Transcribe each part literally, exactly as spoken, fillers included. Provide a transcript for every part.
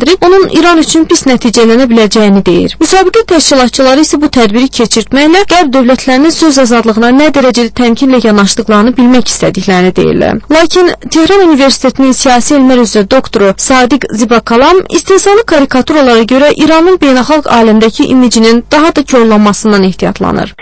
bildirib, onun İran üçün pis nəticələnə biləcəyini deyir. Müsabiqə təşkilatçıları isə bu tədbiri keçirtməklə qərb dövlətlərinin söz azadlığına nə dərəcədə təmkinlə yanaşdıqlarını bilmək istədiklərini deyirlər. Lakin Tehran Universitetinin siyasi elmlər üzrə doktoru Sadiq Zibakalam istehzalı karikaturalara görə İranın beynəlxalq aləmdəki imicinin daha da korlanmasından ehtiyatlanır.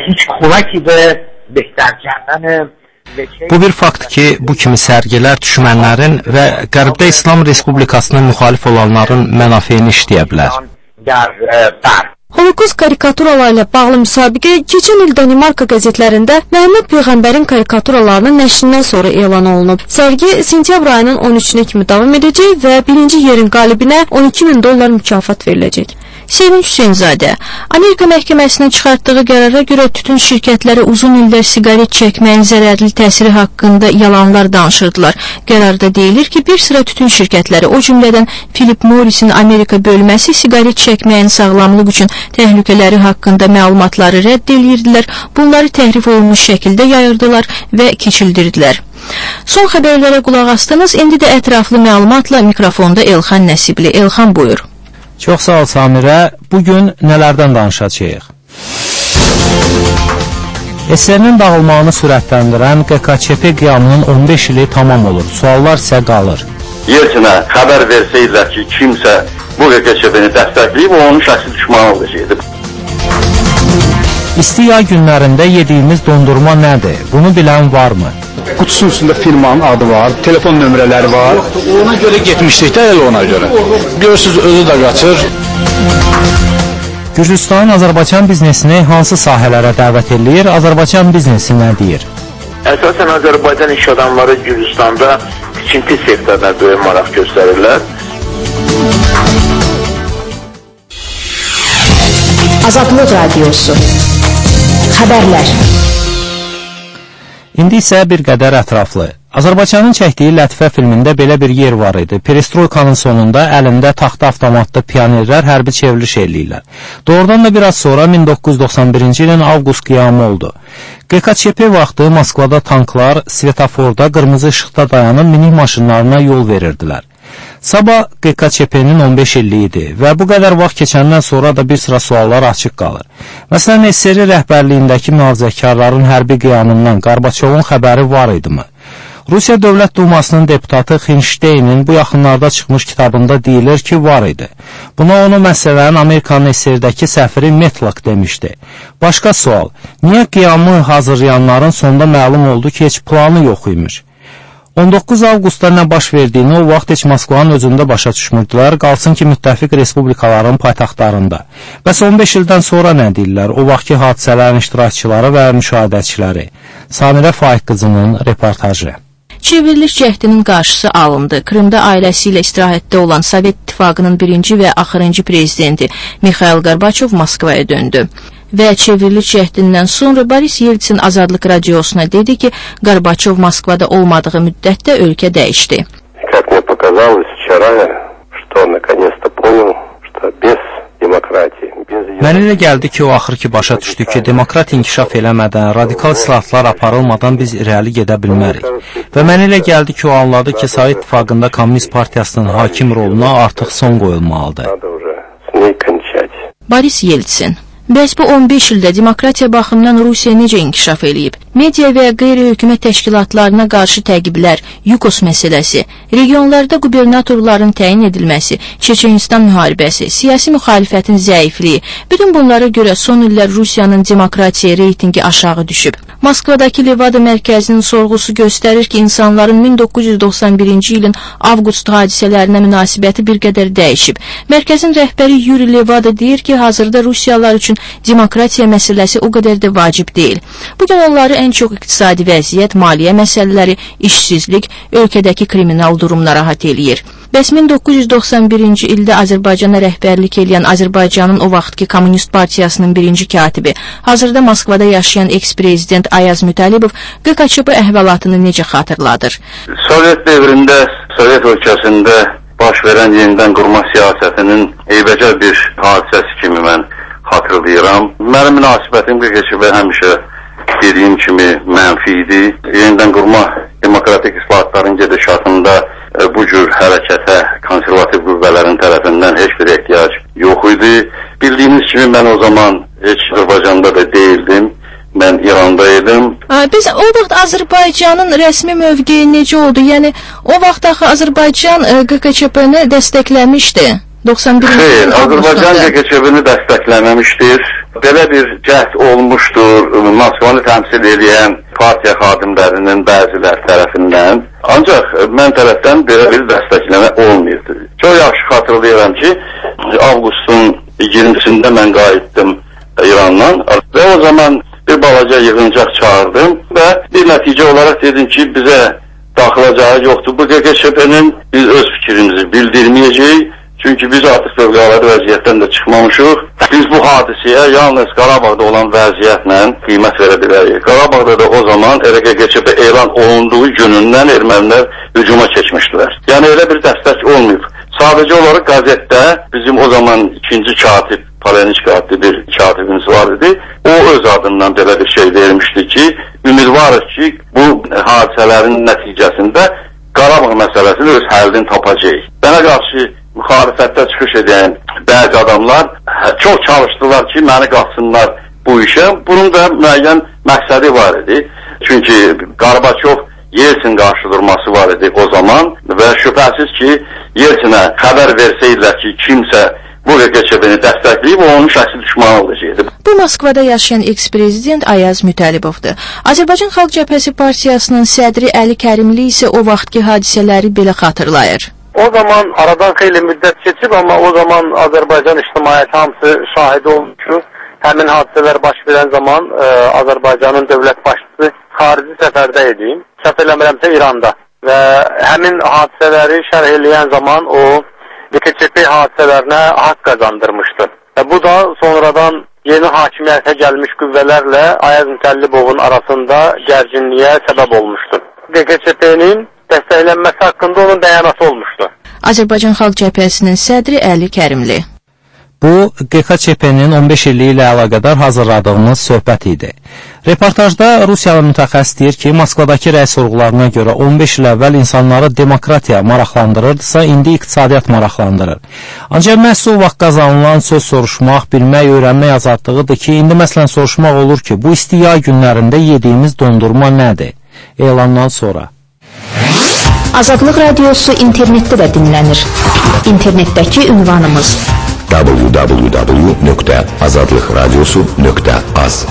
Bu bir fakt ki, bu kimi sərgilər düşmənlərin və Qərbdə İslam Respublikasına müxalif olanların mənafeyini işləyə bilər. Holokost karikaturaları ilə bağlı müsabiqə keçən il Danimarka qəzetlərində Məhəmməd Peyğəmbərin karikaturalarının nəşrindən sonra elan olunub. Sərgi sentyabr ayının on üçünə kimi davam edəcək və birinci yerin qalibinə on iki min dollar mükafat veriləcək. Sevinç Hüseynzadə, Amerika məhkəməsinin çıxartdığı qərara görə tütün şirkətləri uzun illər siqaret çəkməyin zərərli təsiri haqqında yalanlar danışırdılar. Qərarda deyilir ki, bir sıra tütün şirkətləri, o cümlədən Philip Morris'in Amerika bölməsi siqaret çəkməyin sağlamlıq üçün təhlükələri haqqında məlumatları rədd edirdilər, bunları təhrif olunmuş şəkildə yayırdılar və keçildirdilər. Son xəbərlərə qulaq astınız, indi də ətraflı məlumatla mikrofonda Elxan Nəsibli. Elxan, buyur. Çox sağ ol Samirə. Bugün nələrdən danışacağıq? S S R-nin dağılmağını sürətləndirən Q K Ç P qiyamının on beş ili tamam olur. Suallar isə qalır. Yeltsinə xəbər versəydilər ki, kimsə bu Q K Ç P-ni dəstəkləyib, o onun şəxsi düşmanı olacaqdı. İsti yay günlərində yediyimiz dondurma nədir? Bunu bilən varmı? Qutusunun üstündə firmanın adı var, telefon nömrələri var. Yoxdur, ona görə getmişdik də elə ona görə. Görürsünüz, özü də qaçır. Gürcüstanın Azərbaycan biznesini hansı sahələrə dəvət edir? Azərbaycan biznesi nə deyir? Əsasən Azərbaycan iş adamları Gürcüstanda tikinti sektoruna böyük maraq göstərirlər. Azadlıq Radiosu Xəbərlər. İndi isə bir qədər ətraflı. Azərbaycanın çəkdiyi Lətifə filmində belə bir yer var idi. Perestroykanın sonunda əlində taxta avtomatlı pionerlər hərbi çevriliş eləyirlər. Doğrudan da biraz sonra min doqquz yüz doxsan birinci ilin avqust qiyamı oldu. Q K Ç P vaxtı Moskvada tanklar svetoforda qırmızı işıqda dayanıb minik maşınlarına yol verirdilər. Sabah Q K Ç P-nin on beş illiyi idi və bu qədər vaxt keçəndən sonra da bir sıra suallar açıq qalır. Məsələn, S S R rəhbərliyindəki mühafizəkarların hərbi qiyamından Qarbaçovun xəbəri var idimi? Rusiya Dövlət Dumasının deputatı Xinşteynin bu yaxınlarda çıxmış kitabında deyilir ki, var idi. Buna onu məsələn Amerikanın S S R-dəki səfiri Metlak demişdi. Başqa sual, niyə qiyamı hazırlayanların sonda məlum oldu ki, heç planı yox imiş? on doqquz avqustda nə baş verdiyini o vaxt heç Moskvanın özündə başa düşmürdülər, qalsın ki, müttəfiq respublikaların paytaxtlarında. Bəs on beş ildən sonra nə deyirlər? O vaxtki hadisələrin iştirakçıları və müşahidəçiləri. Samirə Faiq qızının reportajı. Çevriliş cəhdinin qarşısı alındı. Krımda ailəsi ilə istirahətdə olan Sovet İttifaqının birinci və axırıncı prezidenti Mikhail Qarbaçov Moskvaya döndü. Və çevriliş cəhdindən sonra Boris Yeltsin Azadlıq Radiosuna dedi ki, Qarbaçov Moskvada olmadığı müddətdə ölkə dəyişdi. Как мне показалось вчера, что наконец-то понял, что без demokratiya. Mənə elə gəldi ki, o axır ki başa düşdü ki, demokrat inkişaf eləmədən, radikal islahatlar aparılmadan biz irəli gedə bilmərik. Və mənə elə gəldi ki, o anladı ki, Sovet İttifaqında Komünist Partiyasının hakim roluna artıq son qoyulmalıdır. Boris Yeltsin. Bəs bu on beş ildə demokratiya baxımından Rusiya necə inkişaf eləyib? Media və qeyri-hökumət təşkilatlarına qarşı təqiblər, Yukos məsələsi, regionlarda qubernatorların təyin edilməsi, Çeçenistan müharibəsi, siyasi müxalifətin zəifliyi, bütün bunlara görə son illər Rusiyanın demokratiya reytingi aşağı düşüb. Moskvadakı Levada mərkəzinin sorğusu göstərir ki, insanların min doqquz yüz doxsan birinci ilin avqust hadisələrinə münasibəti bir qədər dəyişib. Mərkəzin rəhbəri Yuri Levada deyir ki, hazırda Rusiyalar üçün demokratiya məsələsi o qədər də vacib deyil. Bugün onları ən çox iqtisadi vəziyyət, maliyyə məsələləri, işsizlik, ölkədəki kriminal durum narahat eləyir. Bəs min doqquz yüz doxsan birinci ildə Azərbaycana rəhbərlik edən Azərbaycanın o vaxtki Komünist Partiyasının birinci katibi, hazırda Moskvada yaşayan eks-prezident Ayaz Mütəlibov Q K Ç P əhvalatını necə xatırladır? Sovet dövründə, Sovet ölkəsində baş verən yenidən qurma siyasətinin eybəcər bir hadisəsi kimi mən xatırlayıram. Mənim münasibətim Q K Ç P həmişə dediyim kimi mənfi idi. Yenidən qurma demokratik islahatların gedişatında bu cür hərəkətə konservativ qüvvələrin tərəfindən heç bir ehtiyac yox idi. Bildiyiniz kimi mən o zaman heç Azərbaycanda da değildim. Mən İranda idim. Biz o vaxt Azərbaycanın rəsmi mövqeyi necə oldu? Yəni o vaxt axı Azərbaycan Q Q Ç P-ni dəstəkləmişdi. doxsan birinci Xeyr, Azərbaycan Q Q Ç P-ni dəstəkləməmişdir. Belə bir cəhd olmuşdur Moskvanı təmsil edən partiya xadimlərinin bəziləri tərəfindən. Ancaq mən tərəfdən belə bir dəstəkləmə olmayırdı. Çox yaxşı xatırlayıram ki, avqustun iyirmisində mən qayıtdım İrandan və o zaman bir balaca yığıncaq çağırdım və bir nəticə olaraq dedim ki, bizə daxilacağı yoxdur. Bu Q Q Ç P-nin biz öz fikrimizi bildirməyəcəyik. Çünki biz artıq fövqəladə vəziyyətdən də çıxmamışıq. Biz bu hadisəyə yalnız Qarabağda olan vəziyyətlə qiymət verə bilərik. Qarabağda da o zaman Q Q Ç P elan olunduğu günündən ermənilər hücuma keçmişdilər. Yəni elə bir dəstək olmayıb. Sadəcə olaraq qəzetdə bizim o zaman ikinci katib Paleniçka adlı bir katibimiz var idi. O öz adından belə bir şey vermişdi ki, ümidvarıq ki, bu hadisələrin nəticəsində Qarabağ məsələsini öz həllini tapacaq. Mənə qarşı müxalifətdə çıxış edən bəzi adamlar çox çalışdılar ki, məni qatsınlar bu işə. Bunun da müəyyən məqsədi var idi. Çünki Qarbaçov Yeltsin qarşı durması var idi o zaman və şübhəsiz ki, Yeltsinə xəbər versəydilər ki, kimsə bu Q Q Ç P-ni dəstəkləyib, o onun şəxsi düşmanı olacaqdı. Bu Moskvada yaşayan eks-prezident Ayaz Mütəllibovdur. Azərbaycan Xalq Cəbhəsi Partiyasının sədri Əli Kərimli isə o vaxtki hadisələri belə xatırlayır. O zaman aradan xeyli müddət keçib, amma o zaman Azərbaycan ictimaiyyəti hamısı şahid olmuş ki, həmin hadisələr baş verən zaman ə, Azərbaycanın dövlət başçısı xarici səfərdə idi. Səhv eləmirəmsə İranda. Və həmin hadisələri şərh eləyən zaman o Q Q Ç P hadisələrinə haqq qazandırmışdı. Və bu da sonradan yeni hakimiyyətə gəlmiş qüvvələrlə Ayaz Mütəllibovun arasında gərginliyə səbəb olmuşdu. Q Q Ç P-nin dəstəklənməsi haqqında onun bəyanatı olmuşdu. Azərbaycan Xalq Cəbhəsinin sədri Əli Kərimli. Bu, Q Q Ç P-nin on beş illiyi ilə əlaqədar hazırladığımız söhbət idi. Reportajda Rusiyalı mütəxəssis deyir ki, Moskvadakı rəy sorğularına görə on beş il əvvəl insanları demokratiya maraqlandırırdısa, indi iqtisadiyyat maraqlandırır. Ancaq məhz o vaxt qazanılan söz soruşmaq, bilmək, öyrənmək azadlığıdır ki, indi məsələn soruşmaq olur ki, bu isti yay günlərində yediyimiz dondurma nədir? Elandan sonra. Azadlıq Radiosu internetdə də dinlənir. İnternetdəki ünvanımız w w w nöqtə azadlıq radiosu nöqtə az.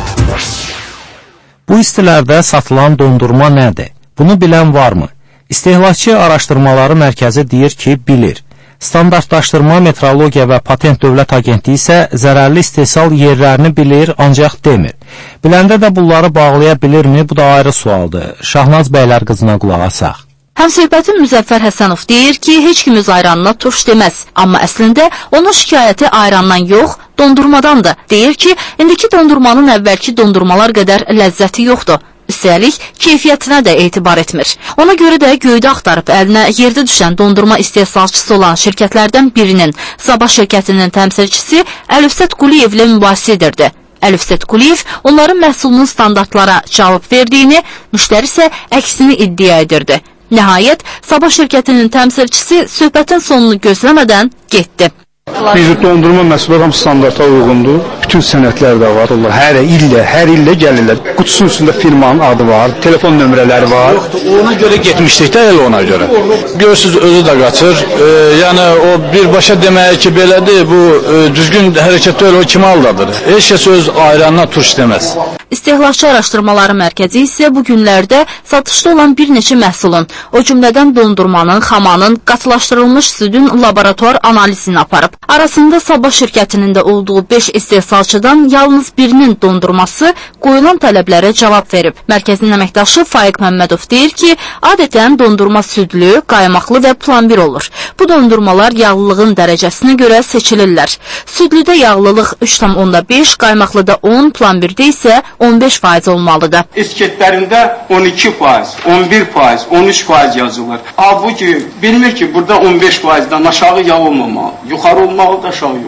Bu istilərdə satılan dondurma nədir? Bunu bilən varmı? İstehlakçı Araşdırmaları Mərkəzi deyir ki, bilir. Standartlaşdırma, Metrologiya və Patent Dövlət Agentliyi isə zərərli istehsal yerlərini bilir, ancaq demir. Biləndə də bunları bağlaya bilirmi? Bu da ayrı sualdır. Şahnaz bəylər qızına qulaq asaq. Həmsöhbətim Müzəffər Həsənov deyir ki, heç kim öz ayranına turş deməz. Amma əslində onun şikayəti ayrandan yox, dondurmadandır. Deyir ki, indiki dondurmanın əvvəlki dondurmalar qədər ləzzəti yoxdur. Üstəlik, keyfiyyətinə də etibar etmir. Ona görə də göydə axtarıb əlinə yerdə düşən dondurma istehsalçısı olan şirkətlərdən birinin, Sabah şirkətinin təmsilçisi Əlifsət Quliyevlə mübahisə edirdi. Əlifsət Quliyev onların məhsulunun standartlara cavab verdiyini, müştəri isə əksini iddia edirdi. Nəhayət, Sabah şirkətinin təmsilçisi söhbətin sonunu gözləmədən getdi. Biz dondurma məhsulları hamısı standarta uyğundur. Bütün sənədlər də var. Allah hər illə, hər illə gəlirlər. Qutusunun üstündə firmanın adı var, telefon nömrələri var. Yoxdur, ona görə getmişdik də elə ona görə. Görürsüz özü də qaçır. E, yəni o birbaşa deməyə ki, belədir, bu e, düzgün hərəkət deyil, o kimi aldadır. Heç kəs öz ayranına turş deməz. İstehlakçı Araşdırmaları Mərkəzi isə bu günlərdə satışda olan bir neçə məhsulun, o cümlədən dondurmanın, xamanın, qatılaşdırılmış südün laboratuvar analizini aparıb. Arasında Sabah şirkətinin də olduğu beş istehsalçıdan yalnız birinin dondurması qoyulan tələblərə cavab verib. Mərkəzin əməkdaşı Faiq Məmmədov deyir ki, adətən dondurma südlü, qaymaqlı və plambir olur. Bu dondurmalar yağlılığın dərəcəsinə görə seçilirlər. Südlüdə yağlılıq üç tam onda beş, qaymaqlıda on, plambirdə isə on beş faiz olmalıdır. Etiketlərində on iki faiz, on bir faiz, on üç faiz yazılır. Halbuki bilmir ki, burada on beş faizdən aşağı yağ olmamalı. Yuxarı olmalı da aşağı yox.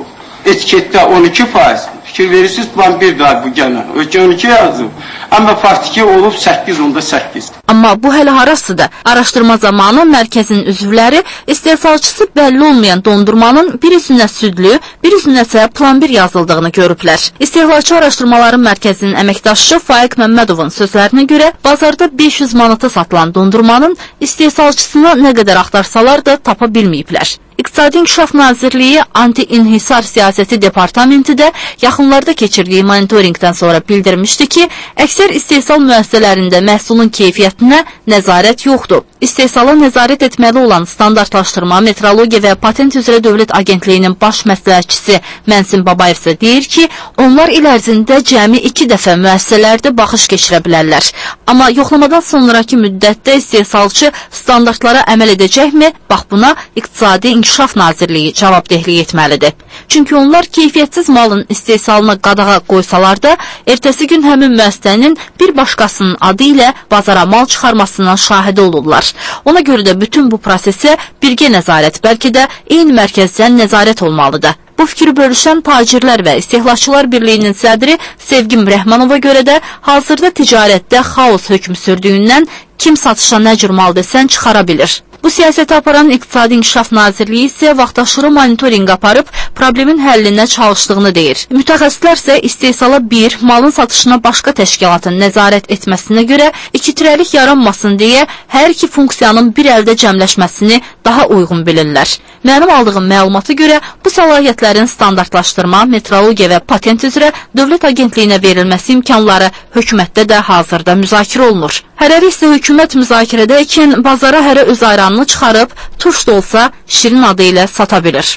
etiketdə on iki faiz. Fikir verirsiniz, plan bir daha bu gələn. on iki yazıb. Amma faktiki olub səkkiz onda səkkiz. Amma bu hələ harasıdır? Araşdırma zamanı mərkəzin üzvləri istehsalçısı bəlli olmayan dondurmanın bir üzünə südlü, bir üzünə isə plan bir yazıldığını görüblər. İstehlakçı Araşdırmaları Mərkəzinin əməkdaşı Faiq Məmmədovun sözlərinə görə bazarda beş yüz manata satılan dondurmanın istehsalçısına nə qədər axtarsalar da tapa bilməyiblər. İqtisadi İnkişaf Nazirliyi Anti-İnhisar Siyasəti Departamenti də yaxınlarda keçirdiyi monitoringdən sonra bildirmişdi ki, əksər istehsal müəssisələrində məhsulun keyfiyyətinə nəzarət yoxdur. İstehsala nəzarət etməli olan Standartlaşdırma, Metrologiya və Patent üzrə Dövlət Agentliyinin baş məsləhətçisi Mənsin Babayev isə deyir ki, onlar il ərzində cəmi iki dəfə müəssisələrdə baxış keçirə bilərlər. Amma yoxlamadan sonraki müddətdə istehsalçı standartlara əməl edəcəkmi? Bax buna İqtisadi İnkişaf Nazirliyi cavabdehlik etməlidir. Çünki onlar keyfiyyətsiz malın istehsalına qadağa qoysalar da, ertəsi gün həmin müəssisənin bir başqasının adı ilə bazara mal çıxarmasının şahidi olurlar. Ona görə də bütün bu prosesə birgə nəzarət, bəlkə də eyni mərkəzdən nəzarət olmalıdır. Bu fikri bölüşən Tacirlər və İstehlakçılar Birliyinin sədri Sevgim Rəhmanova görə də hazırda ticarətdə xaos hökm sürdüyündən kim satışa nə cür mal desən çıxara bilir. Bu siyasəti aparan İqtisadi İnkişaf Nazirliyi isə vaxtaşırı monitorinq aparıb problemin həllinə çalışdığını deyir. Mütəxəssislər isə istehsala bir, malın satışına başqa təşkilatın nəzarət etməsinə görə ikitirəlik yaranmasın deyə hər iki funksiyanın bir əldə cəmləşməsini daha uyğun bilirlər. Mənim aldığım məlumata görə bu səlahiyyətlərin standartlaşdırma, metrologiya və patent üzrə Dövlət Agentliyinə verilməsi imkanları hökumətdə də hazırda müzakirə olunur. Hərəri isə hökumət müzakirədəykən bazara hərə öz ayranını çıxarıb, turş da olsa şirin adı ilə sata bilir.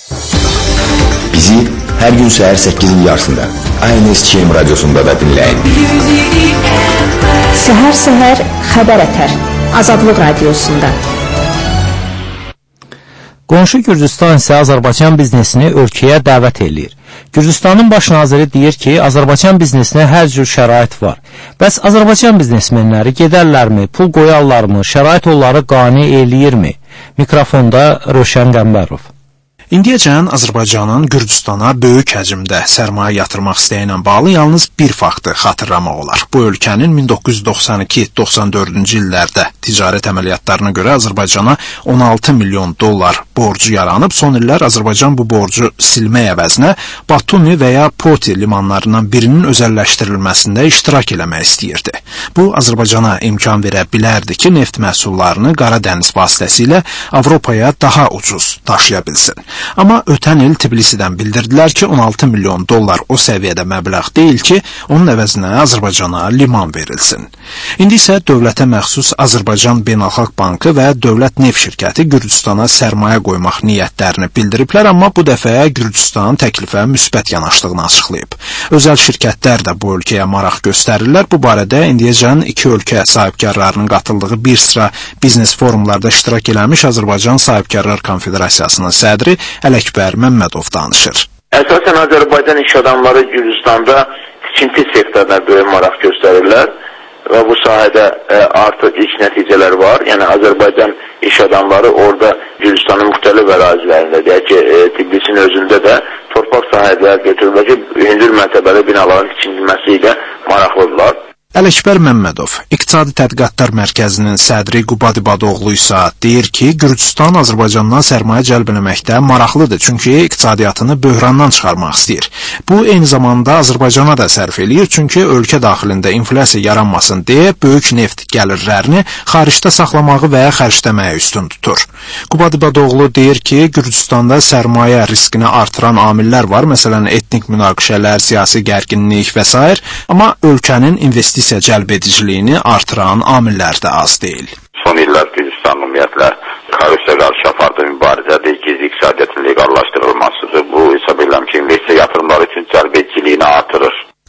Bizi hər gün səhər səkkizin yarısında A N S Ç M radiosunda da dinləyin. Səhər-səhər xəbər ətər Azadlıq radiosunda. Qonşu Gürcüstan isə Azərbaycan biznesini ölkəyə dəvət eləyir. Gürcüstanın baş naziri deyir ki, Azərbaycan biznesinə hər cür şərait var. Bəs Azərbaycan biznesmenləri gedərlərmi, pul qoyarlarmı, şərait onları qane eləyirmi? Mikrofonda Rövşən Qəmbərov. İndiyəcən Azərbaycanın Gürcüstana böyük həcmdə sərmayə yatırmaq istəyi ilə bağlı yalnız bir faktı xatırlamaq olar. Bu ölkənin min doqquz yüz doxsan iki doxsan dördüncü illərdə ticarət əməliyyatlarına görə Azərbaycana on altı milyon dollar borcu yaranıb, son illər Azərbaycan bu borcu silmək əvəzinə Batumi və ya Poti limanlarından birinin özəlləşdirilməsində iştirak eləmək istəyirdi. Bu, Azərbaycana imkan verə bilərdi ki, neft məhsullarını Qara dəniz vasitəsilə Avropaya daha ucuz daşıya bilsin. Amma ötən il Tbilisidən bildirdilər ki, on altı milyon dollar o səviyyədə məbləğ deyil ki, onun əvəzinə Azərbaycana liman verilsin. İndi isə dövlətə məxsus Azərbaycan Beynəlxalq Bankı və Dövlət Neft Şirkəti Gürcüstana sərmayə qoymaq niyyətlərini bildiriblər, amma bu dəfə Gürcüstan təklifə müsbət yanaşdığını açıqlayıb. Özəl şirkətlər də bu ölkəyə maraq göstərirlər. Bu barədə indiyəcən iki ölkə sahibkarlarının qatıldığı bir sıra biznes forumlarda iştirak eləmiş Azərbaycan Sahibkarlar Konfederasiyasının sədri Ələkbər Məmmədov danışır. Əsasən Azərbaycan iş adamları Gürcüstanda tikinti sektoruna böyük maraq göstərirlər və bu sahədə e, artıq ilk nəticələr var. Yəni Azərbaycan iş adamları orada Gürcüstanın müxtəlif ərazilərində, deyək ki, e, Tbilisinin özündə də torpaq sahələri götürülür ki, hündür mərtəbəli binaların tikintilməsi ilə maraqlıdırlar. Ələkbər Məmmədov, İqtisadi Tədqiqatlar Mərkəzinin sədri Qubad İbadoğlu isə deyir ki, Gürcüstan Azərbaycandan sərmayə cəlb eləməkdə maraqlıdır, çünki iqtisadiyyatını böhrandan çıxarmaq istəyir. Bu, eyni zamanda Azərbaycana da sərf eləyir, çünki ölkə daxilində inflyasiya yaranmasın deyə böyük neft gəlirlərini xaricdə saxlamağı və xərcləməyə üstün tutur. Qubad İbadoğlu deyir ki, Gürcüstanda sərmayə riskini artıran amillər var, məsələn, etnik münaqişələr, siyasi gərginlik və s. Amma ölkənin investisiya cəlb ediciliyini artıran amillər də az deyil. Son illər Gürcüstan ümumiyyətlə korrupsiya qarşı apardığı mübarizədir, gizli iqtisadiyyatın legallaşdırılmasıdır. Bu hesab edirəm ki, investisiya yatırımları üçün cəlb ediciliyini artırır.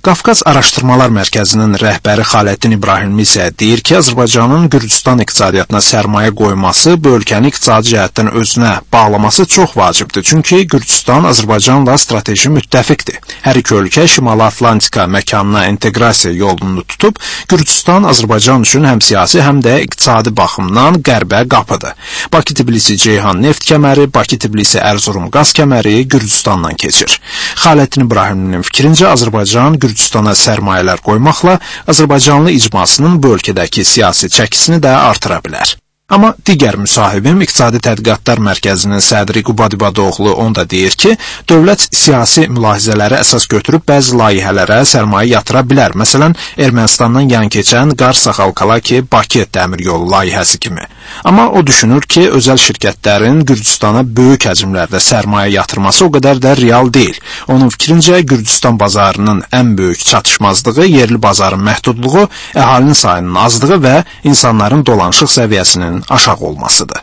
Qafqaz Araşdırmalar Mərkəzinin rəhbəri Xaləddin İbrahimli isə deyir ki, Azərbaycanın Gürcüstan iqtisadiyyatına sərmayə qoyması bu ölkəni iqtisadi cəhətdən özünə bağlaması çox vacibdir. Çünki Gürcüstan Azərbaycanla strateji müttəfiqdir. Hər iki ölkə Şimali Atlantika məkanına inteqrasiya yolunu tutub, Gürcüstan Azərbaycan üçün həm siyasi, həm də iqtisadi baxımdan qərbə qapıdır. Bakı-Tbilisi-Ceyhan neft kəməri, Bakı-Tbilisi-Ərzurum qaz kəməri Gürcüstandan keçir. Xaləddin İbrahimlinin fikrincə Azərbaycan Gürcüstana sərmayələr qoymaqla Azərbaycanlı icmasının bu ölkədəki siyasi çəkisini də artıra bilər. Amma digər müsahibim İqtisadi Tədqiqatlar Mərkəzinin sədri Qubad İbadoğlu onda deyir ki, dövlət siyasi mülahizələri əsas götürüb bəzi layihələrə sərmayə yatıra bilər. Məsələn, Ermənistandan yan keçən Qars-Saxalkalaki-Bakı dəmir yolu layihəsi kimi. Amma o düşünür ki, özəl şirkətlərin Gürcüstana böyük həcmlərdə sərmayə yatırması o qədər də real deyil. Onun fikrincə, Gürcüstan bazarının ən böyük çatışmazlığı yerli bazarın məhdudluğu, əhalinin sayının azlığı və insanların dolanışıq səviyyəsinin aşağı olmasıdır.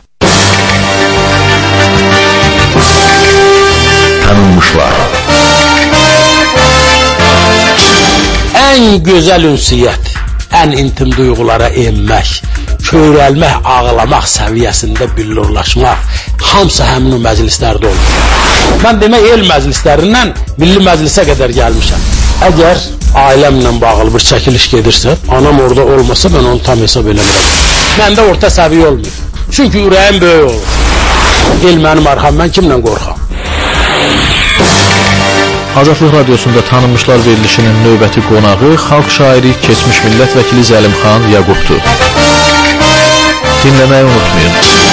Tanınmışlar. Ən gözəl ünsiyyət, ən intim duyğulara enmək, köyrəlmək, ağlamaq səviyyəsində billurlaşmaq, hamısı həmin o məclislərdə olur. Mən demək, el məclislərindən milli məclisə qədər gəlmişəm. Əgər ailəmlə bağlı bir çəkiliş gedirsə, anam orada olmasa, mən onu tam hesab eləmirəm. Məndə orta səviyyə olmuyor. Çünki ürəyim böyük olur. El mənim arxam, mən kimlə qorxam? Azadlıq Radiosunda tanınmışlar verilişinin növbəti qonağı xalq şairi, keçmiş millət vəkili Zəlimxan Yaqubdur. Dinləməyi unutmayın.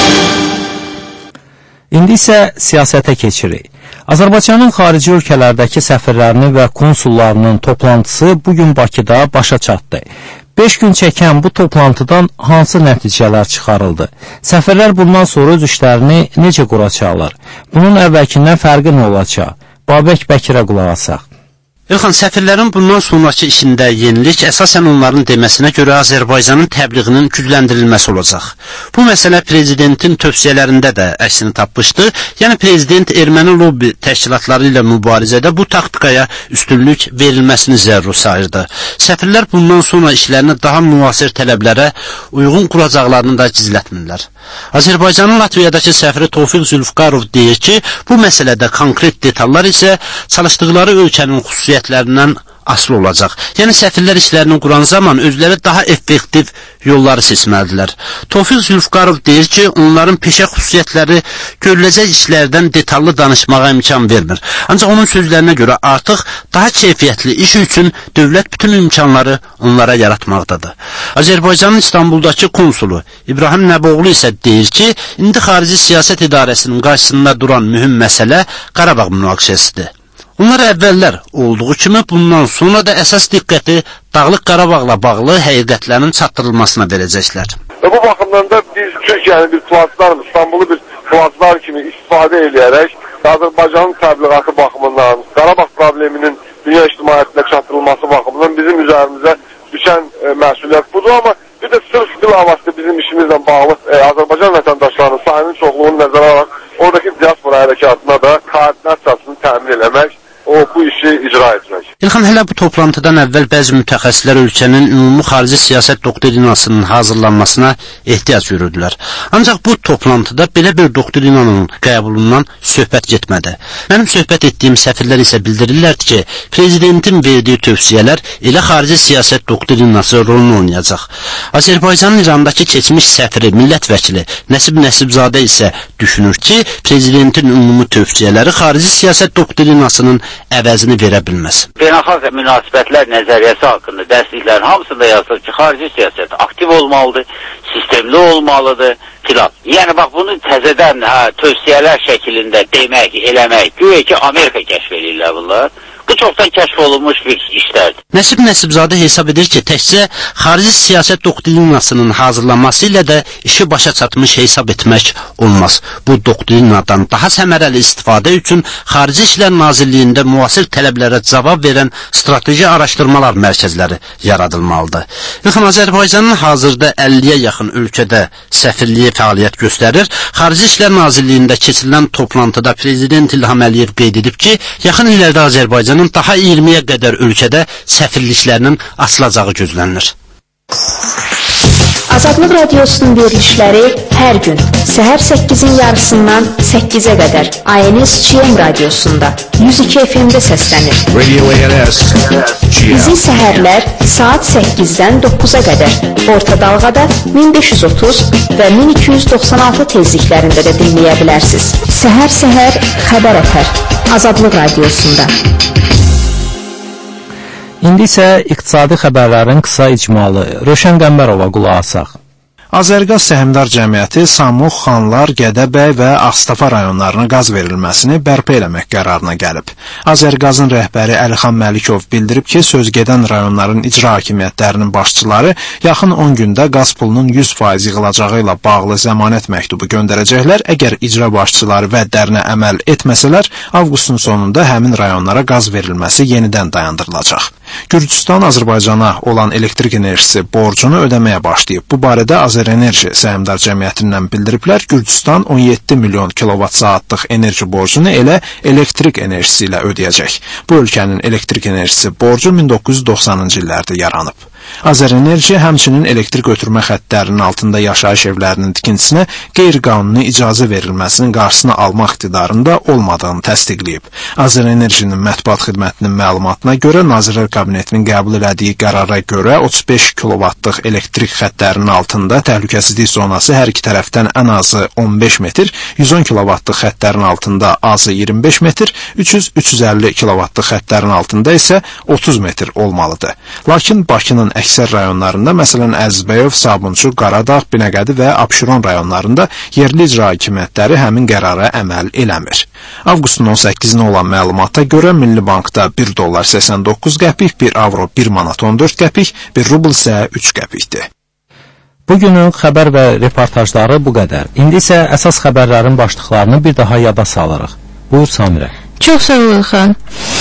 İndi isə siyasətə keçirik. Azərbaycanın xarici ölkələrdəki səfirlərinin və konsullarının toplantısı bugün Bakıda başa çatdı. beş gün çəkən bu toplantıdan hansı nəticələr çıxarıldı? Səfirlər bundan sonra öz işlərini necə quracaqlar? Bunun əvvəlkindən fərqi nə olacaq? Babək Bəkirə qulaq asaq. Elxan, səfirlərin bundan sonraki işində yenilik əsasən onların deməsinə görə Azərbaycanın təbliğinin gücləndirilməsi olacaq. Bu məsələ prezidentin tövsiyələrində də əksini tapmışdı. Yəni prezident erməni lobbi təşkilatları ilə mübarizədə bu taktikaya üstünlük verilməsini zəruri sayırdı. Səfirlər bundan sonra işlərini daha müasir tələblərə uyğun quracaqlarını da gizlətmirlər. Azərbaycanın Latviyadakı səfiri Tofiq Zülfqarov deyir ki, bu məsələdə konkret detallar isə çalışdıqları ölkənin xüsusiyyətlərindən asılı olacaq. Yəni səfirlər işlərini quran zaman özləri daha effektiv yolları seçməlidirlər. Tofiq Zülfqarov deyir ki, onların peşə xüsusiyyətləri görüləcək işlərdən detallı danışmağa imkan vermir. Ancaq onun sözlərinə görə artıq daha keyfiyyətli iş üçün dövlət bütün imkanları onlara yaratmaqdadır. Azərbaycanın İstanbuldakı konsulu İbrahim Nəboğlu isə deyir ki, indi xarici siyasət idarəsinin qarşısında duran mühüm məsələ Qarabağ münaqişəsidir. Onlar əvvəllər olduğu kimi bundan sonra da əsas diqqəti Dağlıq Qarabağla bağlı həqiqətlərin çatdırılmasına verəcəklər. Və bu baxımdan da biz Türkiyənin bir planslar, İstanbulu bir planslar kimi istifadə edərək Azərbaycanın təbliğatı baxımından, Qarabağ probleminin dünya ictimaiyyətinə çatdırılması baxımından bizim üzərimizə düşən e, məsuliyyət budur. Amma bir də sırf dilavasında bizim işimizlə bağlı e, Azərbaycan vətəndaşlarının sayının çoxluğunu nəzərə alaraq oradakı diaspora hərəkatına da koordinasiyasını təmin eləmək, o bu işi icra edəcək. İlxan, hələ bu toplantıdan əvvəl bəzi mütəxəssislər ölkənin ümumi xarici siyasət doktrinasının hazırlanmasına ehtiyac görürdülər. Ancaq bu toplantıda belə bir doktrinanın qəbulundan söhbət getmədi. Mənim söhbət etdiyim səfirlər isə bildirirlər ki, prezidentin verdiyi tövsiyələr elə xarici siyasət doktrinası rolunu oynayacaq. Azərbaycanın İrandakı keçmiş səfiri, millət vəkili Nəsib Nəsibzadə isə düşünür ki, prezidentin ümumi tövsiyələri xarici siyasət doktrinasının əvəzini verə bilməz. Beynəlxalq münasibətlər nəzəriyyəsi haqqında dərsliklərin hamısında yazılır ki, xarici siyasət aktiv olmalıdır, sistemli olmalıdır filan. Yəni bax bunu təzədən hə, tövsiyələr şəklində demək, eləmək, güya ki Amerika kəşf edirlər bunlar. Bu çoxdan kəşf olunmuş bir işlərdir. Nəsib Nəsibzadə hesab edir ki, təkcə xarici siyasət doktrinasının hazırlanması ilə də işi başa çatmış hesab etmək olmaz. Bu doktrinadan daha səmərəli istifadə üçün Xarici İşlər Nazirliyində müasir tələblərə cavab verən strateji araşdırmalar mərkəzləri yaradılmalıdır. İlxan, Azərbaycanın hazırda əlliyə yaxın ölkədə səfirliyi fəaliyyət göstərir. Xarici İşlər Nazirliyində keçirilən toplantıda Prezident İlham Əliyev qeyd edib ki, yaxın illərdə Azərbaycan Azərbaycanın daha iyirmiyə qədər ölkədə səfirliklərinin açılacağı gözlənilir. Azadlıq Radiosunun verilişləri hər gün səhər səkkizin yarısından səkkizə qədər A N S G M radiosunda yüz iki F M-də səslənir. Radio A N S G M. Bizi səhərlər saat səkkizdən doqquza qədər orta dalğada min beş yüz otuz və min iki yüz doxsan altı tezliklərində də dinləyə bilərsiniz. Səhər-səhər xəbər ətər Azadlıq Radiosunda. İndi isə iqtisadi xəbərlərin qısa icmalı. Röşən Qəmbərova qulaq asaq. Azərqaz Səhmdar Cəmiyyəti Samux, Xanlar, Gədəbəy və Ağstafa rayonlarına qaz verilməsini bərpa eləmək qərarına gəlib. Azərqazın rəhbəri Əlixan Məlikov bildirib ki, sözgedən rayonların icra hakimiyyətlərinin başçıları yaxın on gündə qaz pulunun yüz faiz yığılacağı ilə bağlı zəmanət məktubu göndərəcəklər. Əgər icra başçıları vədlərinə əməl etməsələr, avqustun sonunda həmin rayonlara qaz verilməsi yenidən dayandırılacaq. Gürcüstan Azərbaycana olan elektrik enerjisi borcunu ödəməyə başlayıb. Bu barədə Azərenerji Səhmdar Cəmiyyətindən bildiriblər. Gürcüstan on yeddi milyon kilovat saatlıq enerji borcunu elə elektrik enerjisi ilə ödəyəcək. Bu ölkənin elektrik enerjisi borcu min doqquz yüz doxsanıncı illərdə yaranıb. Azərenerji həmçinin elektrik ötürmə xəttlərinin altında yaşayış evlərinin tikintisinə qeyri-qanuni icazə verilməsinin qarşısını almaq iqtidarında olmadığını təsdiqləyib. Azərenerjinin mətbuat xidmətinin məlumatına görə Nazirlər Kabinetinin qəbul elədiyi qərara görə otuz beş kilovatlıq elektrik xəttlərinin altında təhlükəsizlik zonası hər iki tərəfdən ən azı on beş metr, yüz on kilovatlıq xəttlərin altında azı iyirmi beş metr, üç yüz üç yüz əlli kilovatlıq xəttlərin altında isə otuz metr olmalıdır. Lakin Bakının əksər rayonlarında, məsələn Əzbəyov, Sabunçu, Qaradağ, Binəqədi və Abşeron rayonlarında yerli icra hakimiyyətləri həmin qərara əməl eləmir. Avqustun on səkkizinə olan məlumata görə Milli Bankda bir dollar səksən doqquz qəpik, bir avro bir manat on dörd qəpik, bir rubl isə üç qəpikdir. Bugünün xəbər və reportajları bu qədər. İndi isə əsas xəbərlərin başlıqlarını bir daha yada salırıq. Buyur Samirə. Çox sağ ol xan.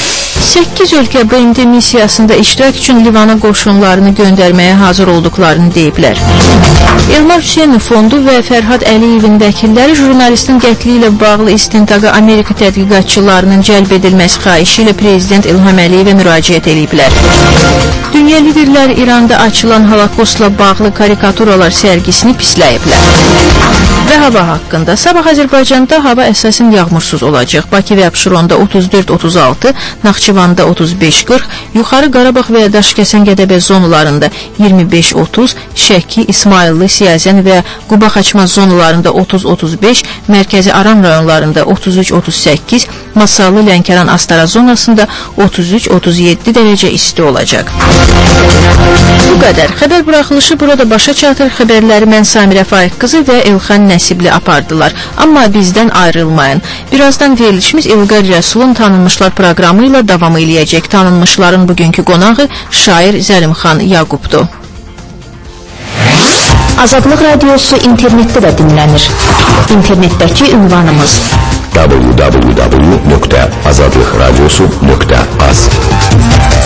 səkkiz ölkə B M T missiyasında iştirak üçün Livana qoşunlarını göndərməyə hazır olduqlarını deyiblər. Elmar Hüseynov fondu və Fərhad Əliyevin vəkilləri jurnalistin qətli ilə bağlı istintaqa Amerika tədqiqatçılarının cəlb edilməsi xahişi ilə Prezident İlham Əliyevə müraciət ediblər. Dünya liderləri İranda açılan Holokostla bağlı karikaturalar sərgisini pisləyiblər. Və hava haqqında. Sabah Azərbaycanda hava əsasən yağmursuz olacaq. Bakı və Abşeronda otuz dörd otuz altı, Naxçıvanda otuz beş qırx, Yuxarı Qarabağ və Daşkəsən Gədəbəy zonalarında iyirmi beş otuz, Şəki, İsmayıllı, Siyəzən və Quba Xaçmaz zonalarında otuz otuz beş, Mərkəzi Aran rayonlarında otuz üç otuz səkkiz, Masallı, Lənkəran, Astara zonasında otuz üç otuz yeddi dərəcə isti olacaq. Bu qədər. Xəbər buraxılışı burada başa çatır. Xəbərləri mən Samirə Faiq qızı və Elxan Nəsibli apardılar. Amma bizdən ayrılmayın. Birazdan verilişimiz İlqar Rəsulun Tanınmışlar proqramı ilə davam eləyəcək. Tanınmışların bugünkü qonağı şair Zəlimxan Yaqubdur. Azadlıq Radiosu internetdə də dinlənir. İnternetdəki ünvanımız w w w nöqtə azadlıqradiosu nöqtə az